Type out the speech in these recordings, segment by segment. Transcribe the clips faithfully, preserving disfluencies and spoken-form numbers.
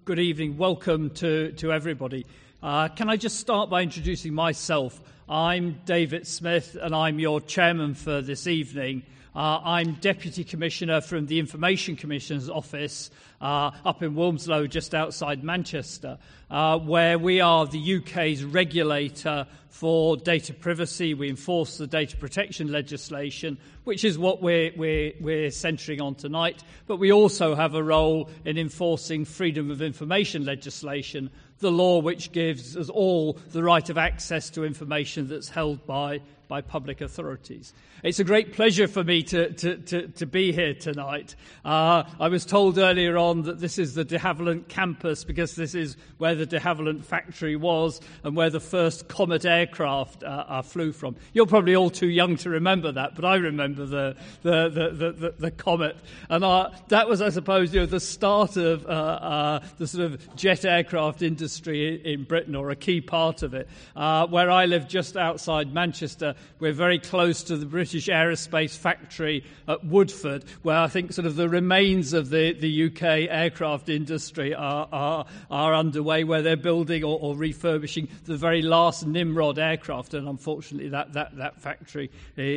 good evening. Welcome to, to everybody. Uh, can I just start by introducing myself? I'm David Smith, and I'm your chairman for this evening. Uh, I'm Deputy Commissioner from the Information Commissioner's office uh, up in Wilmslow, just outside Manchester, uh, where we are the U K's regulator for data privacy. We enforce the data protection legislation, which is what we're, we're, we're centering on tonight. But we also have a role in enforcing freedom of information legislation, the law which gives us all the right of access to information that's held by by public authorities. It's a great pleasure for me to, to, to, to be here tonight. Uh, I was told earlier on that this is the de Havilland campus because this is where the de Havilland factory was and where the first Comet aircraft uh, uh, flew from. You're probably all too young to remember that, but I remember the the, the, the, the, the Comet. And uh, that was, I suppose, you know, the start of uh, uh, the sort of jet aircraft industry in Britain, or a key part of it. Uh, where I live just outside Manchester, we're very close to the British Aerospace factory at Woodford, where I think sort of the remains of the, the U K aircraft industry are, are, are underway, where they're building or, or refurbishing the very last Nimrod aircraft. And unfortunately, that, that, that factory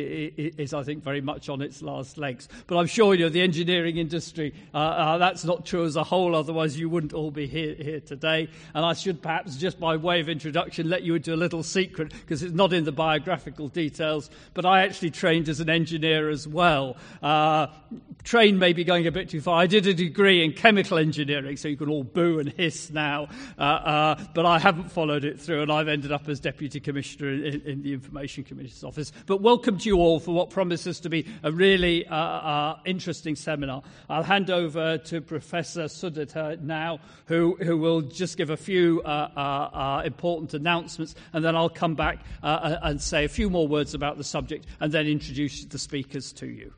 is, I think, very much on its last legs. But I'm sure, you know, the engineering industry, uh, uh, that's not true as a whole, otherwise you wouldn't all be here, here today. And I should perhaps, just by way of introduction, let you into a little secret, because it's not in the biographical details, but I actually trained as an engineer as well. Uh, trained may be going a bit too far. I did a degree in chemical engineering, so you can all boo and hiss now, uh, uh, but I haven't followed it through, and I've ended up as Deputy Commissioner in, in the Information Commissioner's office. But welcome to you all for what promises to be a really uh, uh, interesting seminar. I'll hand over to Professor Sudhir now, who, who will just give a few uh, uh, uh, important announcements, and then I'll come back uh, and say a few more words about the subject, and then introduce the speakers to you.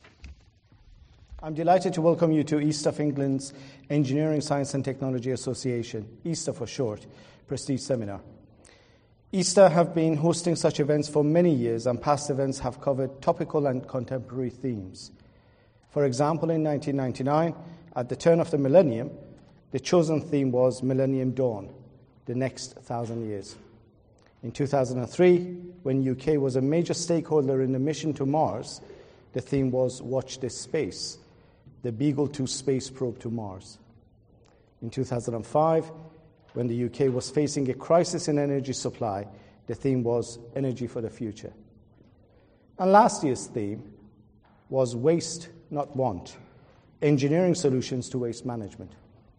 I'm delighted to welcome you to East of England's Engineering, Science and Technology Association, EASTA for short, Prestige Seminar. EASTA have been hosting such events for many years, and past events have covered topical and contemporary themes. For example, in nineteen ninety-nine, at the turn of the millennium, the chosen theme was Millennium Dawn, the next thousand years. In two thousand three, when U K was a major stakeholder in the mission to Mars, the theme was Watch This Space, the Beagle two space probe to Mars. In two thousand five, when the U K was facing a crisis in energy supply, the theme was Energy for the Future. And last year's theme was Waste, Not Want, Engineering Solutions to Waste Management.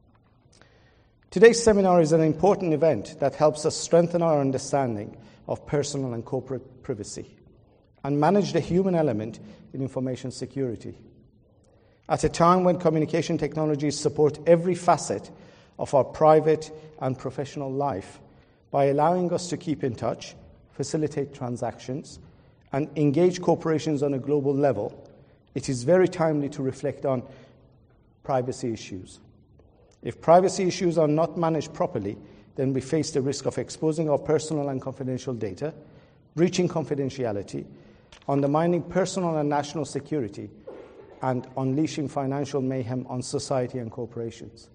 Today's seminar is an important event that helps us strengthen our understanding of personal and corporate privacy and manage the human element in information security. At a time when communication technologies support every facet of our private and professional life by allowing us to keep in touch, facilitate transactions, and engage corporations on a global level, it is very timely to reflect on privacy issues. If privacy issues are not managed properly, then we face the risk of exposing our personal and confidential data, breaching confidentiality, undermining personal and national security, and unleashing financial mayhem on society and corporations.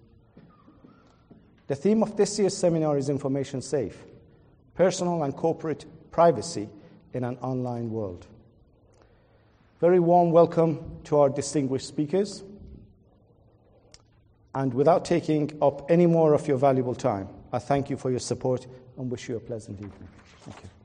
The theme of this year's seminar is Information Safe, Personal and Corporate Privacy in an Online World. Very warm welcome to our distinguished speakers. And without taking up any more of your valuable time, I thank you for your support and wish you a pleasant evening. Thank you.